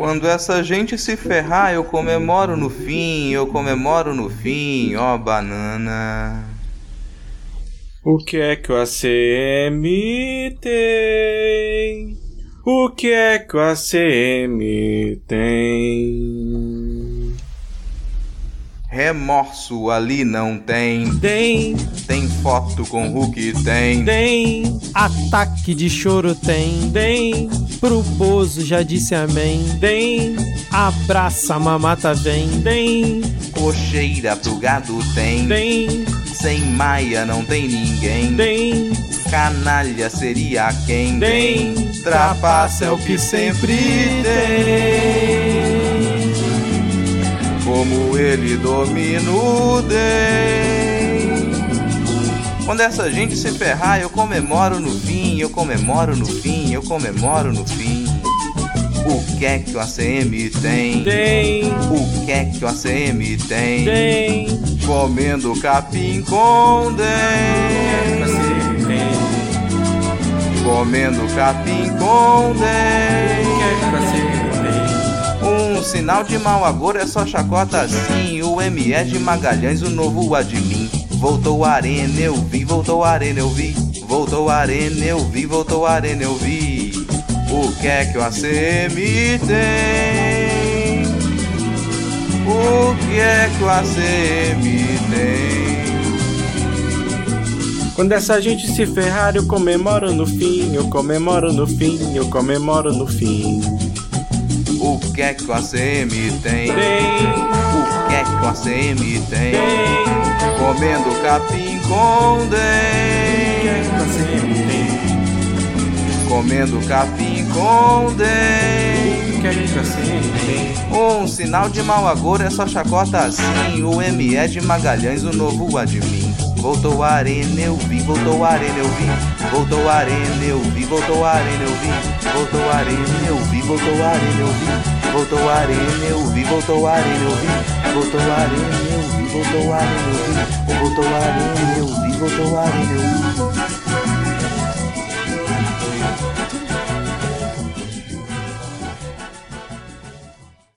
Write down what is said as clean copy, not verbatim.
Quando essa gente se ferrar, eu comemoro no fim, ó banana. O que é que o ACM tem? O que é que o ACM tem? Remorso ali não tem. Tem foto com Hulk, tem. Ataque de choro tem. Pro Bozo já disse amém. Abraça, mamata vem. Cocheira pro gado tem. Sem Maia não tem ninguém. Canalha seria quem? Trapaça é o que sempre tem. Como ele domina o DEM. Quando essa gente se ferrar, eu comemoro no fim, O que é que o ACM tem? O que é que o ACM tem? Comendo capim com DEM. Comendo capim com DEM. Um sinal de mau agouro é só chacota assim. O ME de Magalhães, o novo admin. Voltou a arena, eu vi. Voltou a arena, eu vi. O que é que o ACM tem? O que é que o ACM tem? Quando essa gente se ferrar, eu comemoro no fim. O que é que o ACM tem? O que é que o ACM tem? Comendo capim com DEM. Comendo capim com DEM. Um sinal de mau agouro é só chacota assim. O ME de Magalhães, o novo admin. Voltou a arena, eu vi. Voltou a arena, eu vi. Voltou a arena, eu vi. Voltou a arena, eu vi. Voltou a arena, eu vi. Voltou a arena, eu vi. Voltou a arena, eu vi. Voltou a arena, eu vi. Voltou a arena, eu vi. Voltou a arena, eu vi. Voltou a arena, eu vi. Voltou a arena, eu vi.